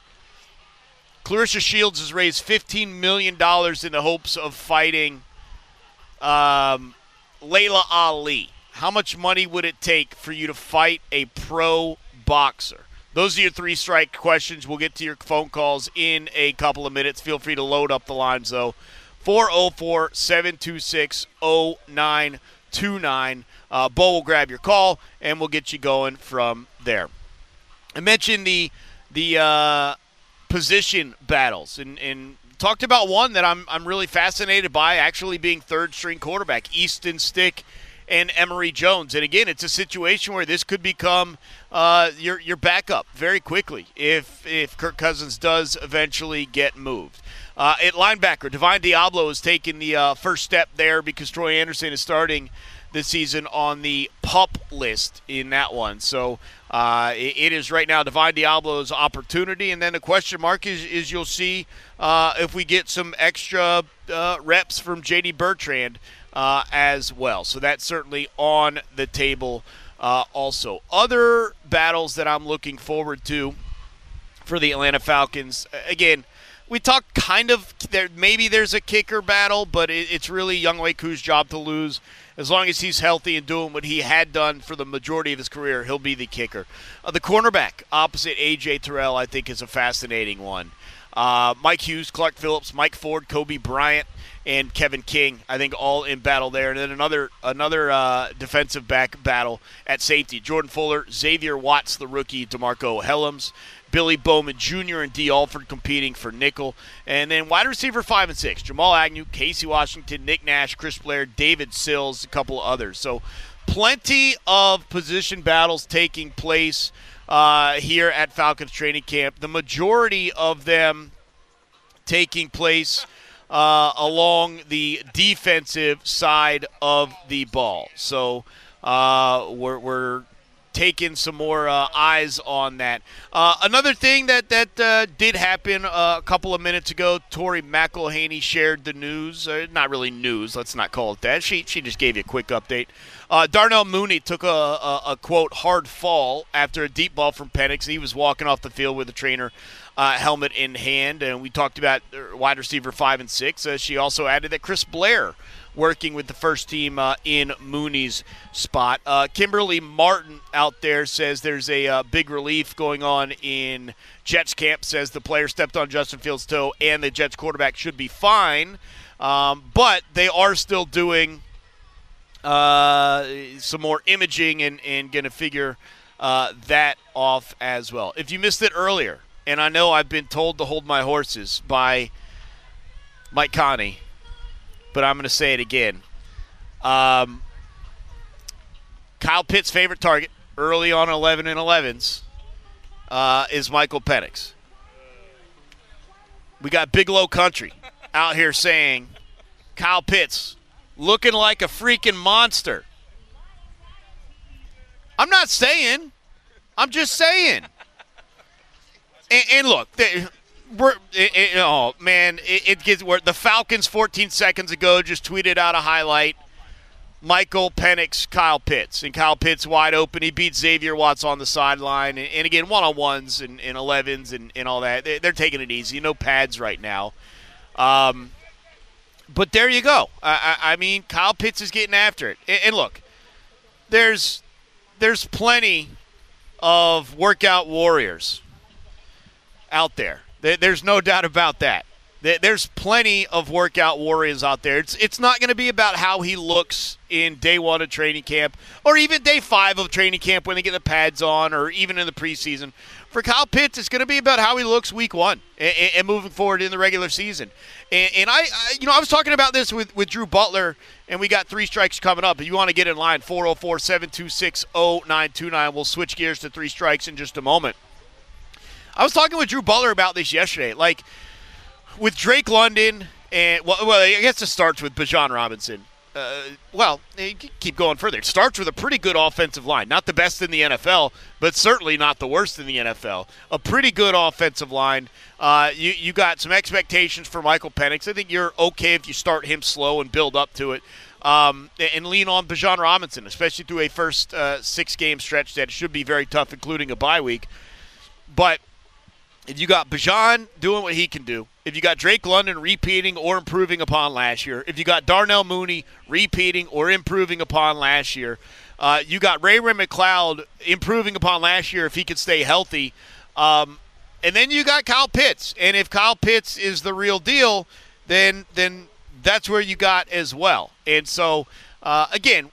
Clarissa Shields has raised fifteen million dollars in the hopes of fighting um, Layla Ali. How much money would it take for you to fight a pro boxer? Those are your three strike questions. We'll get to your phone calls in a couple of minutes. Feel free to load up the lines, though. four oh four, seven two six, oh nine two nine. Uh, Bo will grab your call, and we'll get you going from there. I mentioned the the uh, position battles, and, and talked about one that I'm I'm really fascinated by, actually being third-string quarterback, Easton Stick and Emory Jones. And again, it's a situation where this could become uh, your your backup very quickly if if Kirk Cousins does eventually get moved. Uh, at linebacker, Divine Diablo has taken the uh, first step there because Troy Anderson is starting this season on the PUP list in that one. So uh, it, it is right now Divine Diablo's opportunity. And then the question mark is, is you'll see uh, if we get some extra uh, reps from J D Bertrand uh, as well. So that's certainly on the table uh, also. Other battles that I'm looking forward to for the Atlanta Falcons, again, we talked kind of there. Maybe there's a kicker battle, but it, it's really Younghoe Koo's job to lose. As long as he's healthy and doing what he had done for the majority of his career, he'll be the kicker. Uh, the cornerback opposite A J Terrell, I think, is a fascinating one. Uh, Mike Hughes, Clark Phillips, Mike Ford, Kobe Bryant, and Kevin King, I think, all in battle there. And then another another uh, defensive back battle at safety. Jordan Fuller, Xavier Watts, the rookie, DeMarco Helms, Billy Bowman Junior and D. Alford competing for nickel. And then wide receiver five and six, Jamal Agnew, Casey Washington, Nick Nash, Chris Blair, David Sills, a couple of others. So plenty of position battles taking place uh, here at Falcons training camp. The majority of them taking place uh, along the defensive side of the ball. So uh, we're, we're taking some more uh, eyes on that. Uh, another thing that that uh, did happen uh, a couple of minutes ago, Tori McElhaney shared the news. Uh, not really news, let's not call it that. She she just gave you a quick update. Uh, Darnell Mooney took a, a, a, quote, hard fall after a deep ball from Penix. He was walking off the field with a trainer uh, helmet in hand, and we talked about wide receiver five and six. Uh, she also added that Chris Blair working with the first team uh, in Mooney's spot. Uh, Kimberly Martin out there says there's a uh, big relief going on in Jets camp, says the player stepped on Justin Fields' toe and the Jets quarterback should be fine, um, but they are still doing uh, some more imaging and, and going to figure uh, that off as well. If you missed it earlier, and I know I've been told to hold my horses by Mike Connie, but I'm going to say it again. Um, Kyle Pitts' favorite target early on eleven and elevens uh, is Michael Penix. We got Big Low Country out here saying Kyle Pitts looking like a freaking monster. I'm not saying. I'm just saying. And, and look, they, we're, it, it, oh, man, it, it gets where the Falcons fourteen seconds ago just tweeted out a highlight. Michael Penix, Kyle Pitts. And Kyle Pitts wide open. He beats Xavier Watts on the sideline. And, and again, one-on-ones and, and elevens and, and all that. They, they're taking it easy. No pads right now. Um, but there you go. I, I, I mean, Kyle Pitts is getting after it. And, and look, there's there's plenty of workout warriors out there. There's no doubt about that. There's plenty of workout warriors out there. It's it's not going to be about how he looks in day one of training camp or even day five of training camp when they get the pads on or even in the preseason. For Kyle Pitts, it's going to be about how he looks week one and, and moving forward in the regular season. And, and I, I, you know, I was talking about this with, with Drew Butler, and we got three strikes coming up. If you want to get in line, four oh four, seven two six, oh nine two nine. We'll switch gears to three strikes in just a moment. I was talking with Drew Butler about this yesterday. Like, with Drake London and, well, well I guess it starts with Bijan Robinson. Uh, well, keep going further. It starts with a pretty good offensive line. Not the best in the N F L, but certainly not the worst in the N F L. A pretty good offensive line. Uh, you, you got some expectations for Michael Penix. I think you're okay if you start him slow and build up to it. Um, and lean on Bijan Robinson, especially through a first uh, six-game stretch that should be very tough, including a bye week. But if you got Bijan doing what he can do, if you got Drake London repeating or improving upon last year, if you got Darnell Mooney repeating or improving upon last year, uh, you got Ray-Ray McCloud improving upon last year if he could stay healthy, um, and then you got Kyle Pitts. And if Kyle Pitts is the real deal, then then that's where you got as well. And so, uh, again,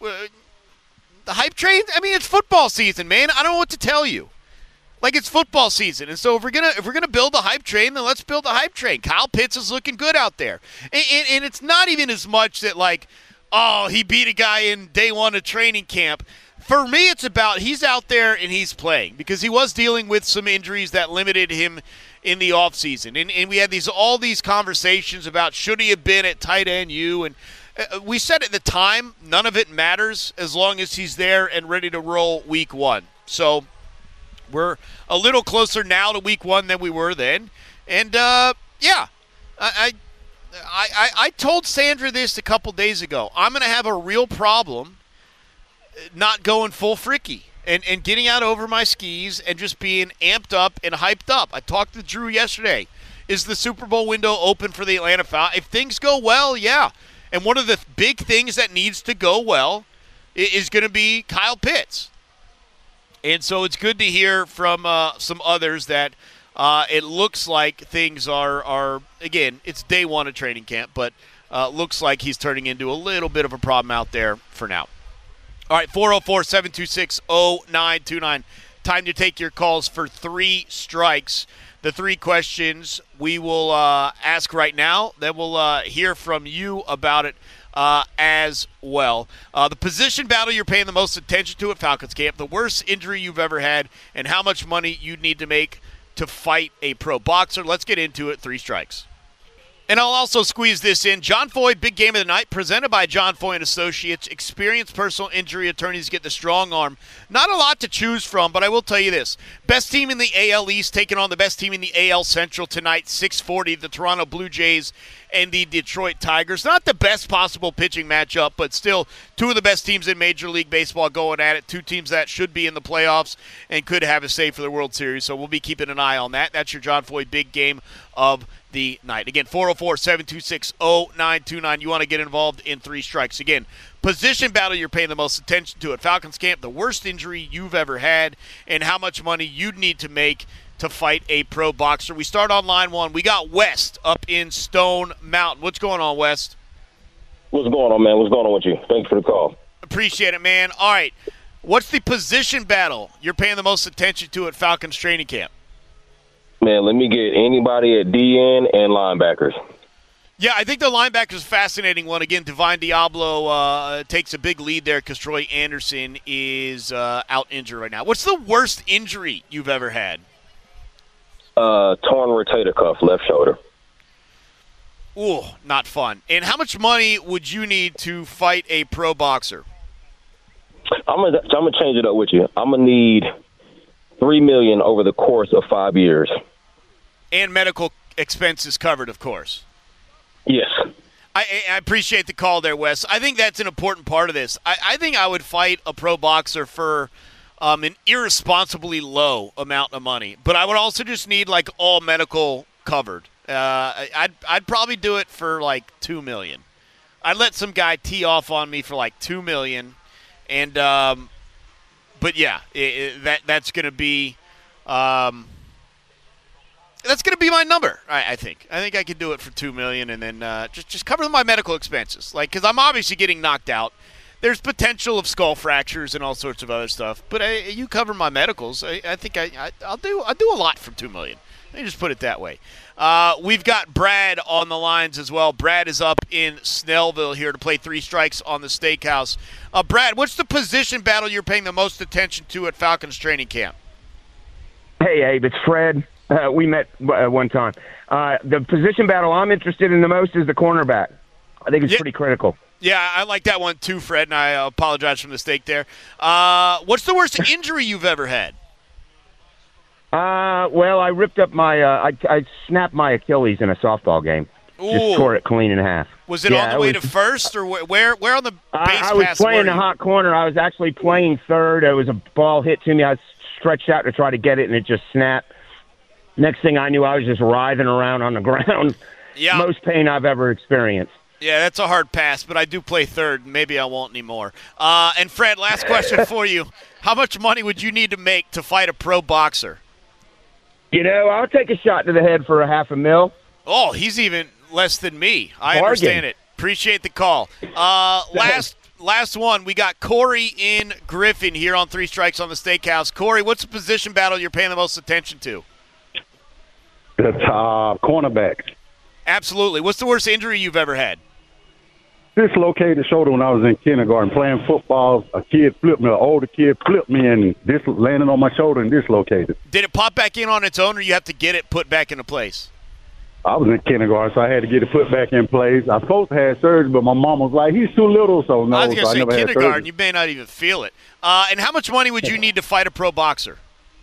the hype train, I mean, it's football season, man. I don't know what to tell you. Like, it's football season, and so if we're gonna if we're gonna build a hype train, then let's build a hype train. Kyle Pitts is looking good out there, and, and, and it's not even as much that like, oh, he beat a guy in day one of training camp. For me, it's about he's out there and he's playing because he was dealing with some injuries that limited him in the offseason. And and we had these all these conversations about should he have been at tight end U, and uh, we said at the time none of it matters as long as he's there and ready to roll week one. So we're a little closer now to week one than we were then. And, uh, yeah, I, I I I told Sandra this a couple days ago. I'm going to have a real problem not going full freaky and, and getting out over my skis and just being amped up and hyped up. I talked to Drew yesterday. Is the Super Bowl window open for the Atlanta Falcons? If things go well, yeah. And one of the big things that needs to go well is going to be Kyle Pitts. And so it's good to hear from uh, some others that uh, it looks like things are, are, again, it's day one of training camp, but uh, looks like he's turning into a little bit of a problem out there for now. All right, four oh four, seven two six, oh nine two nine. Time to take your calls for three strikes. The three questions we will uh, ask right now, then we'll uh, hear from you about it Uh, as well. Uh, the position battle you're paying the most attention to at Falcons camp, the worst injury you've ever had, and how much money you'd need to make to fight a pro boxer. Let's get into it. Three strikes. And I'll also squeeze this in. John Foy, big game of the night, presented by John Foy and Associates. Experienced personal injury attorneys get the strong arm. Not a lot to choose from, but I will tell you this. Best team in the A L East taking on the best team in the A L Central tonight, six forty, the Toronto Blue Jays and the Detroit Tigers. Not the best possible pitching matchup, but still two of the best teams in Major League Baseball going at it. Two teams that should be in the playoffs and could have a say for the World Series. So we'll be keeping an eye on that. That's your John Foy big game of the night. Again, four oh four, seven two six, oh nine two nine. You want to get involved in three strikes. Again, position battle you're paying the most attention to at Falcons camp, the worst injury you've ever had, and how much money you'd need to make to fight a pro boxer. We start on line one. We got West up in Stone Mountain. What's going on, West? What's going on, man? What's going on with you? Thanks for the call. Appreciate it, man. All right. What's the position battle you're paying the most attention to at Falcons training camp? Man, let me get anybody at D N and linebackers. Yeah, I think the linebacker's a fascinating one. Again, Divine Diablo uh, takes a big lead there because Troy Anderson is uh, out injured right now. What's the worst injury you've ever had? Uh, torn rotator cuff, left shoulder. Ooh, not fun. And how much money would you need to fight a pro boxer? I'm gonna I'm gonna change it up with you. I'm gonna need three million over the course of five years, and medical expenses covered, of course. Yes. I, I appreciate the call there, Wes. I think that's an important part of this. I, I think I would fight a pro boxer for um, an irresponsibly low amount of money, but I would also just need like all medical covered. Uh, I'd I'd probably do it for like two million. I'd let some guy tee off on me for like two million, and um, but yeah, it, it, that that's gonna be um, that's gonna be my number. I, I think I think I could do it for two million, and then uh, just just cover my medical expenses, like because I'm obviously getting knocked out. There's potential of skull fractures and all sorts of other stuff, but I, you cover my medicals. I, I think I, I I'll do I'll do a lot for two million. Let me just put it that way. Uh, we've got Brad on the lines as well. Brad is up in Snellville here to play Three Strikes on the Steakhouse. Uh, Brad, what's the position battle you're paying the most attention to at Falcons training camp? Hey, Abe, it's Fred. Uh, we met uh, one time. Uh, the position battle I'm interested in the most is the cornerback. I think it's yeah. pretty critical. Yeah, I like that one too, Fred, and I apologize for the mistake there. Uh, what's the worst injury you've ever had? Uh, well, I ripped up my, uh, I, I snapped my Achilles in a softball game. Ooh. Just tore it clean in half. Was it yeah, on the way was, to first, or where Where on the base I, I was pass playing were the you? hot corner. I was actually playing third. It was a ball hit to me. I stretched out to try to get it, and it just snapped. Next thing I knew, I was just writhing around on the ground. Yeah. Most pain I've ever experienced. Yeah, that's a hard pass, but I do play third. Maybe I won't anymore. Uh, and, Fred, last question for you. How much money would you need to make to fight a pro boxer? You know, I'll take a shot to the head for a half a mil. Oh, he's even less than me. I Bargain. understand it. Appreciate the call. Uh, last last one, we got Corey in Griffin here on Three Strikes on the Steakhouse. Corey, what's the position battle you're paying the most attention to? The top cornerback. Absolutely. What's the worst injury you've ever had? Dislocated shoulder when I was in kindergarten playing football. A kid flipped me, an older kid flipped me and dis- landed on my shoulder and dislocated. Did it pop back in on its own, or you have to get it put back into place? I was in kindergarten, so I had to get it put back in place. I was supposed to have surgery, but my mom was like, he's too little, so no. I was going to so say I never kindergarten, had you may not even feel it. Uh, and how much money would you need to fight a pro boxer?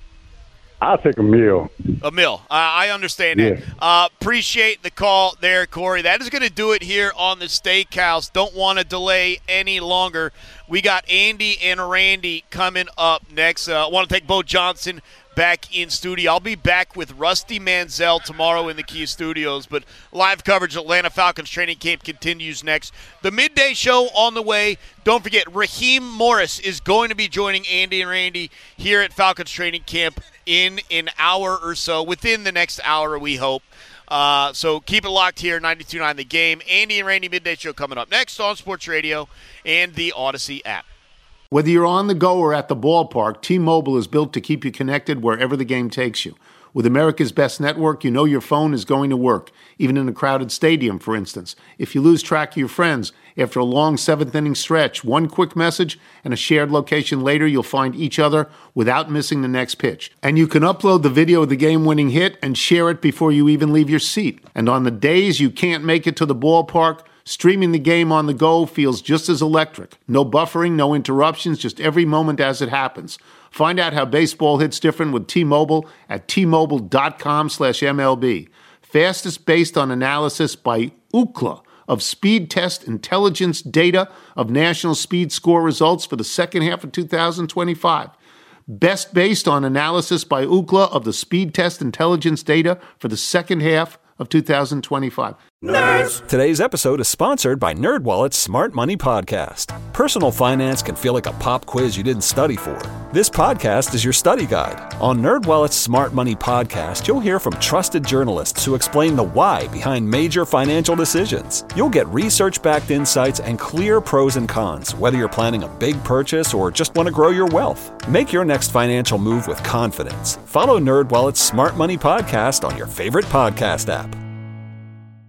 I'll take a meal. A mil. Uh, I understand that. Yeah. Uh, appreciate the call there, Corey. That is going to do it here on the Steakhouse. Don't want to delay any longer. We got Andy and Randy coming up next. I uh, want to take Bo Johnson back in studio. I'll be back with Rusty Manziel tomorrow in the Kia Studios, but live coverage of Atlanta Falcons training camp continues next. The midday show on the way. Don't forget, Raheem Morris is going to be joining Andy and Randy here at Falcons training camp in an hour or so, within the next hour, we hope. Uh, so keep it locked here, ninety-two point nine The Game. Andy and Randy midday show coming up next on Sports Radio and the Odyssey app. Whether you're on the go or at the ballpark, T-Mobile is built to keep you connected wherever the game takes you. With America's best network, you know your phone is going to work, even in a crowded stadium, for instance. If you lose track of your friends after a long seventh-inning stretch, one quick message and a shared location later, you'll find each other without missing the next pitch. And you can upload the video of the game-winning hit and share it before you even leave your seat. And on the days you can't make it to the ballpark, streaming the game on the go feels just as electric. No buffering, no interruptions, just every moment as it happens. Find out how baseball hits different with T-Mobile at T-Mobile.com slash MLB. Fastest based on analysis by Ookla of Speed Test Intelligence data of national speed score results for the second half of two thousand twenty-five. Best based on analysis by Ookla of the Speed Test Intelligence data for the second half of two thousand twenty-five. Nerds. Today's episode is sponsored by NerdWallet's Smart Money Podcast. Personal finance can feel like a pop quiz you didn't study for. This podcast is your study guide. On NerdWallet's Smart Money Podcast, you'll hear from trusted journalists who explain the why behind major financial decisions. You'll get research-backed insights and clear pros and cons, whether you're planning a big purchase or just want to grow your wealth. Make your next financial move with confidence. Follow NerdWallet's Smart Money Podcast on your favorite podcast app.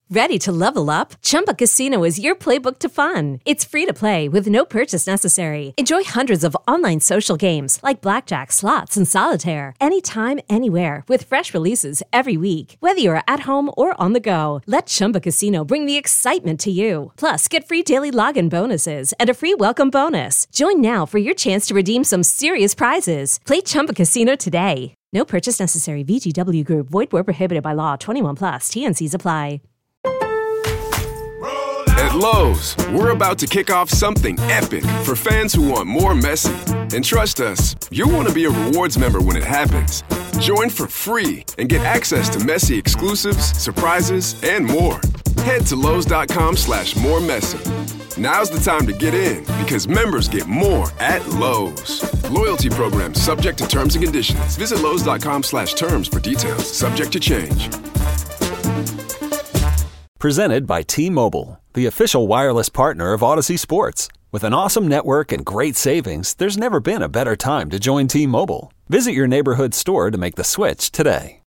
Ready to level up? Chumba Casino is your playbook to fun. It's free to play with no purchase necessary. Enjoy hundreds of online social games like blackjack, slots, and solitaire anytime, anywhere with fresh releases every week. Whether you're at home or on the go, let Chumba Casino bring the excitement to you. Plus, get free daily login bonuses and a free welcome bonus. Join now for your chance to redeem some serious prizes. Play Chumba Casino today. No purchase necessary. V G W Group. Void where prohibited by law. twenty-one plus. T N Cs apply. At Lowe's, we're about to kick off something epic for fans who want more Messi. And trust us, you'll want to be a rewards member when it happens. Join for free and get access to Messi exclusives, surprises, and more. Head to Lowe's.com slash more Messi. Now's the time to get in because members get more at Lowe's. Loyalty program subject to terms and conditions. Visit Lowe's.com slash terms for details. Subject to change. Presented by T-Mobile, the official wireless partner of Odyssey Sports. With an awesome network and great savings, there's never been a better time to join T-Mobile. Visit your neighborhood store to make the switch today.